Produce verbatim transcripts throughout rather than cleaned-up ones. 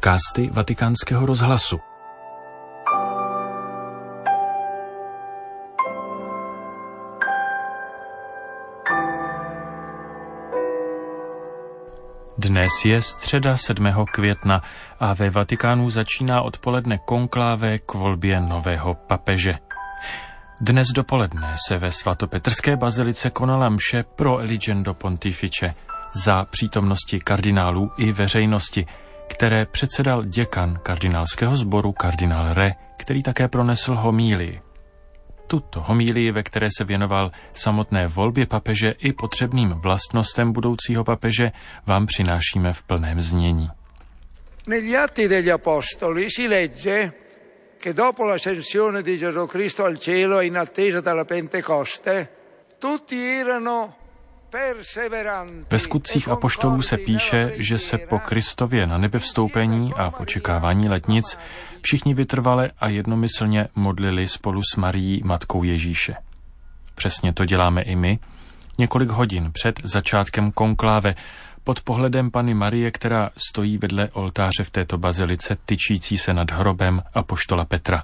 Podcasty Vatikánského rozhlasu. Dnes je středa sedmého května a ve Vatikánu začíná odpoledne konkláve k volbě nového papeže. Dnes dopoledne se ve svatopetrské bazilice konala mše pro Eligendo Pontifice za přítomnosti kardinálů i veřejnosti, které předsedal děkan kardinálského sboru kardinál Re, který také pronesl homílii. Tuto homílii, ve které se věnoval samotné volbě papeže i potřebným vlastnostem budoucího papeže, vám přinášíme v plném znění. Negli Atti degli Apostoli si legge che dopo l'ascensione di Gesù Cristo al cielo e in attesa della Pentecoste, tutti erano Ve skutcích apoštolů se píše, že se po Kristově na nebe vstoupení a v očekávání letnic všichni vytrvale a jednomyslně modlili spolu s Marií, matkou Ježíše. Přesně to děláme i my, několik hodin před začátkem konkláve, pod pohledem Panny Marie, která stojí vedle oltáře v této bazilice, tyčící se nad hrobem apoštola Petra.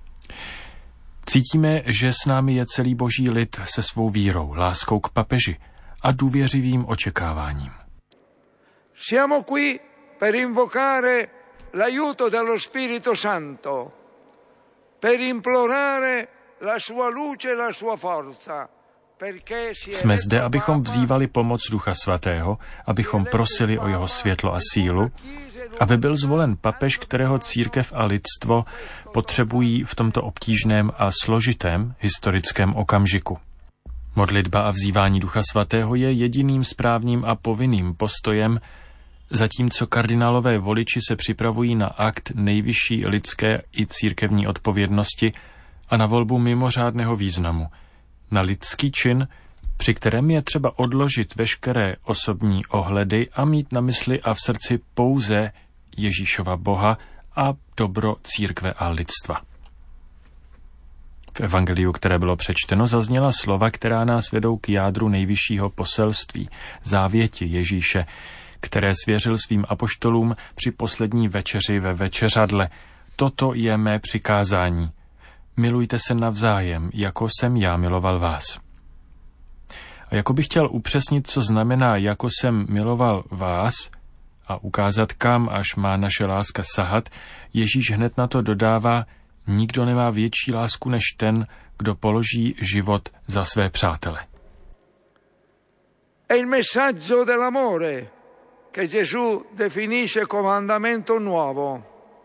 Cítíme, že s námi je celý boží lid se svou vírou, láskou k papeži a důvěřivým očekáváním. Siamo qui per invocare l'aiuto dello Spirito Santo, per implorare la sua luce e la sua forza. Jsme zde, abychom vzývali pomoc Ducha Svatého, abychom prosili o jeho světlo a sílu, aby byl zvolen papež, kterého církev a lidstvo potřebují v tomto obtížném a složitém historickém okamžiku. Modlitba a vzývání Ducha Svatého je jediným správným a povinným postojem, zatímco kardinálové voliči se připravují na akt nejvyšší lidské i církevní odpovědnosti a na volbu mimořádného významu, na lidský čin, při kterém je třeba odložit veškeré osobní ohledy a mít na mysli a v srdci pouze Ježíšova Boha a dobro církve a lidstva. V evangeliu, které bylo přečteno, zazněla slova, která nás vedou k jádru nejvyššího poselství, závěti Ježíše, které svěřil svým apoštolům při poslední večeři ve večeřadle. Toto je mé přikázání. Milujte se navzájem, jako jsem já miloval vás. A jako bych chtěl upřesnit, co znamená, jako jsem miloval vás, a ukázat, kam až má naše láska sahat, Ježíš hned na to dodává: nikdo nemá větší lásku než ten, kdo položí život za své přátele. È il messaggio dell'amore che Gesù definisce comandamento nuovo.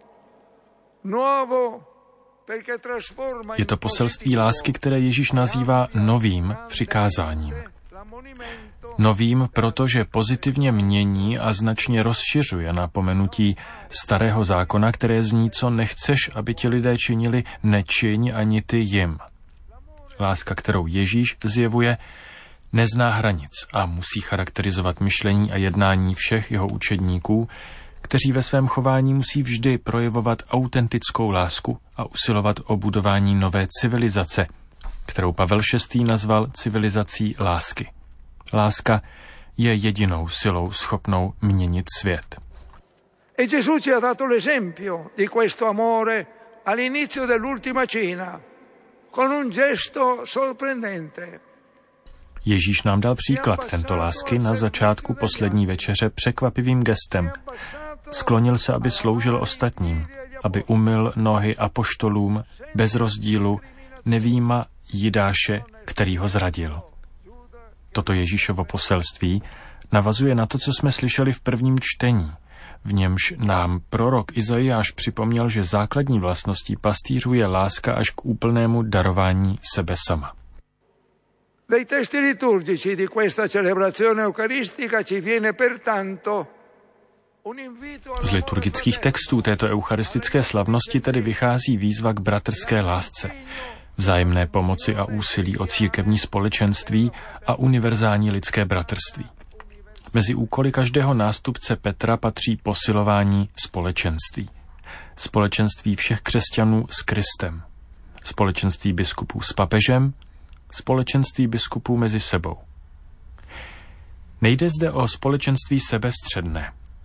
Nuovo perché trasforma. Je to poselství lásky, které Ježíš nazývá novým přikázáním. Novým, protože pozitivně mění a značně rozšiřuje napomenutí starého zákona, které zní: co nechceš, aby ti lidé činili, nečiň ani ty jim. Láska, kterou Ježíš zjevuje, nezná hranic a musí charakterizovat myšlení a jednání všech jeho učedníků, kteří ve svém chování musí vždy projevovat autentickou lásku a usilovat o budování nové civilizace, kterou Pavel šestý nazval civilizací lásky. Láska je jedinou silou schopnou měnit svět. E Gesù ci ha dato l'esempio di questo amore all'inizio dell'ultima cena, con un gesto sorprendente. Ježíš nám dal příklad této lásky na začátku poslední večeře překvapivým gestem. Sklonil se, aby sloužil ostatním, aby umyl nohy apoštolům bez rozdílu, nevíma Jidáše, který ho zradil. Toto Ježíšovo poselství navazuje na to, co jsme slyšeli v prvním čtení. V němž nám prorok Izajáš připomněl, že základní vlastností pastýřů je láska až k úplnému darování sebe sama. Dai testi liturgici di questa celebrazione eucaristica ci viene pertanto un invito. Z liturgických textů této eucharistické slavnosti tedy vychází výzva k bratrské lásce, vzájemné pomoci a úsilí o církevní společenství a univerzální lidské bratrství. Mezi úkoly každého nástupce Petra patří posilování společenství. Společenství všech křesťanů s Kristem. Společenství biskupů s papežem. Společenství biskupů mezi sebou. Nejde zde o společenství sebestředné,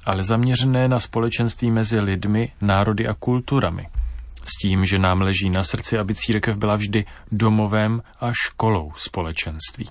ale zaměřené na společenství mezi lidmi, národy a kulturami. S tím, že nám leží na srdci, aby církev byla vždy domovem a školou společenství.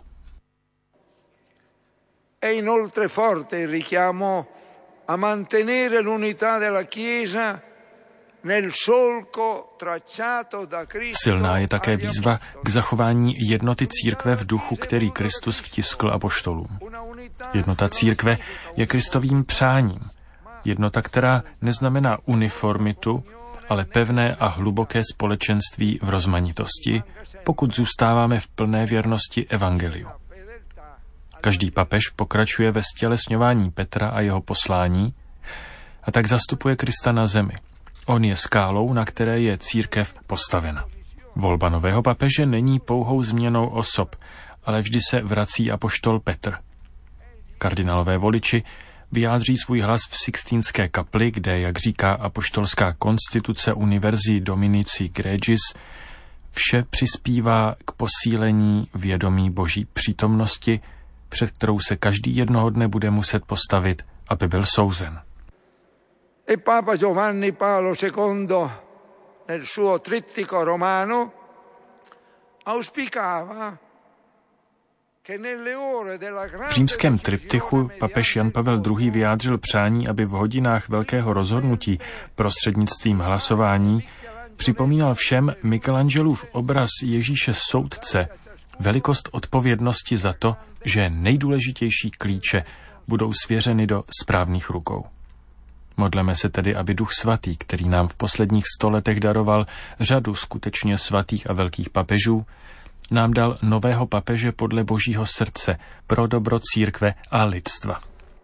È inoltre forte il richiamo a mantenere l'unità della Chiesa nel solco tracciato da Cristo. Silná je také výzva k zachování jednoty církve v duchu, který Kristus vtiskl apoštolům. Jednota církve je Kristovým přáním. Jednota, která neznamená uniformitu, ale pevné a hluboké společenství v rozmanitosti, pokud zůstáváme v plné věrnosti evangeliu. Každý papež pokračuje ve stělesňování Petra a jeho poslání a tak zastupuje Krista na zemi. On je skálou, na které je církev postavena. Volba nového papeže není pouhou změnou osob, ale vždy se vrací apoštol Petr. Kardinálové voliči vyjádří svůj hlas v Sixtínské kapli, kde, jak říká apoštolská konstituce Universi Dominici Gregis, vše přispívá k posílení vědomí Boží přítomnosti, před kterou se každý jednoho dne bude muset postavit, aby byl souzen. E Papa Giovanni Paolo secondo nel suo trittico romano auspicava che nelle ore della grande. V římském triptychu papež Jan Pavel druhý. vyjádřil přání, aby v hodinách velkého rozhodnutí prostřednictvím hlasování připomínal všem Michelangelův obraz Ježíše soudce, velikost odpovědnosti za to, že nejdůležitější klíče budou svěřeny do správných rukou. Modleme se tedy, aby Duch Svatý, který nám v posledních stoletech daroval řadu skutečně svatých a velkých papežů, nám dal nového papeže podle Božího srdce pro dobro církve a lidstva.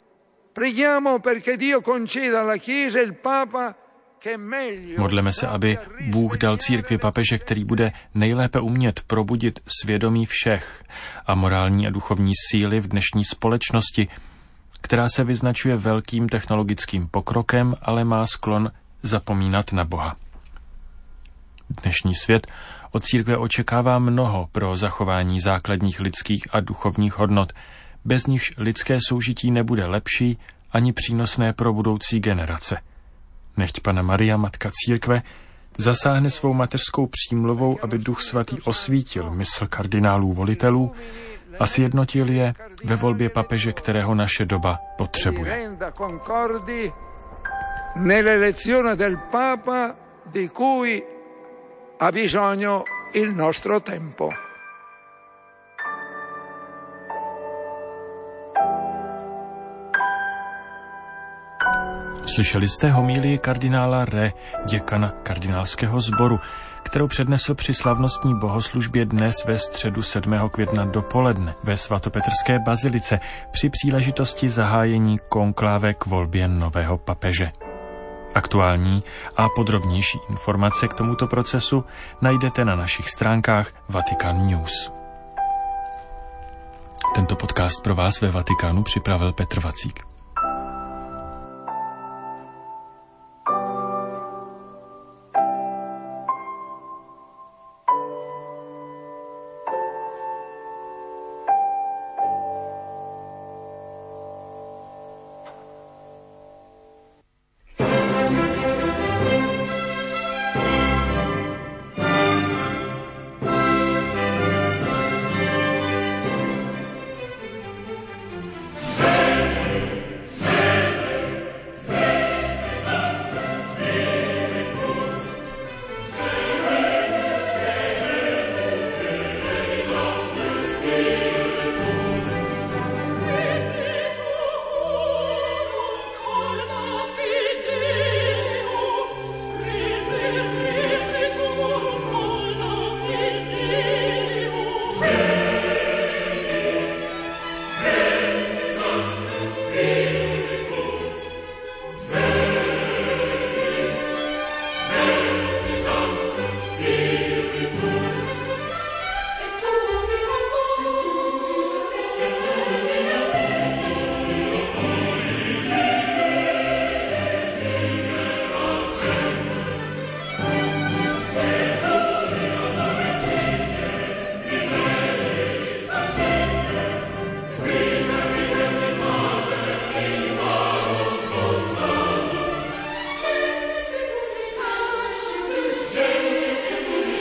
Modleme se, aby Bůh dal církvi papeže, který bude nejlépe umět probudit svědomí všech a morální a duchovní síly v dnešní společnosti, která se vyznačuje velkým technologickým pokrokem, ale má sklon zapomínat na Boha. Dnešní svět od církve očekává mnoho pro zachování základních lidských a duchovních hodnot, bez nichž lidské soužití nebude lepší ani přínosné pro budoucí generace. Nechť Panna Maria, Matka církve, zasáhne svou mateřskou přímluvou, aby Duch Svatý osvítil mysl kardinálů volitelů a sjednotil je ve volbě papeže, kterého naše doba potřebuje. Nell'elezione del Papa di cui ha bisogno il nostro tempo. Slyšeli jste homílii kardinála Re, děkana kardinálského sboru, kterou přednesl při slavnostní bohoslužbě dnes ve středu sedmého května dopoledne ve svatopetrské bazilice při příležitosti zahájení konkláve k volbě nového papeže. Aktuální a podrobnější informace k tomuto procesu najdete na našich stránkách Vatican News. Tento podcast pro vás ve Vatikánu připravil Petr Vacík.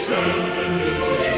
Sanctus